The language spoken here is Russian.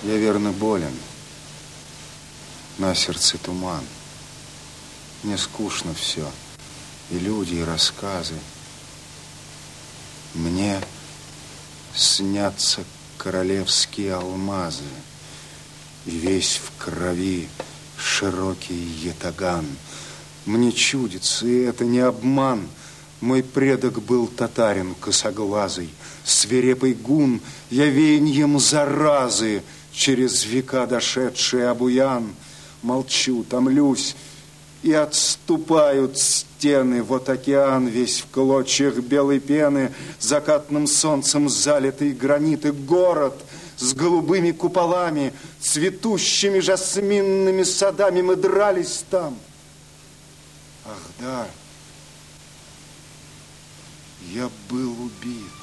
Я верно болен, на сердце туман. Мне скучно все, и люди, и рассказы. Мне снятся королевские алмазы, и весь в крови широкий ятаган. Мне чудится, и это не обман. Мой предок был татарин косоглазый, свирепый гун, я веяньем заразы, через века дошедший обуян. Молчу, томлюсь, и отступают стены. Вот океан весь в клочьях белой пены, закатным солнцем залитый гранит, и город с голубыми куполами, цветущими жасминными садами. Мы дрались там. Ах, да, я был убит.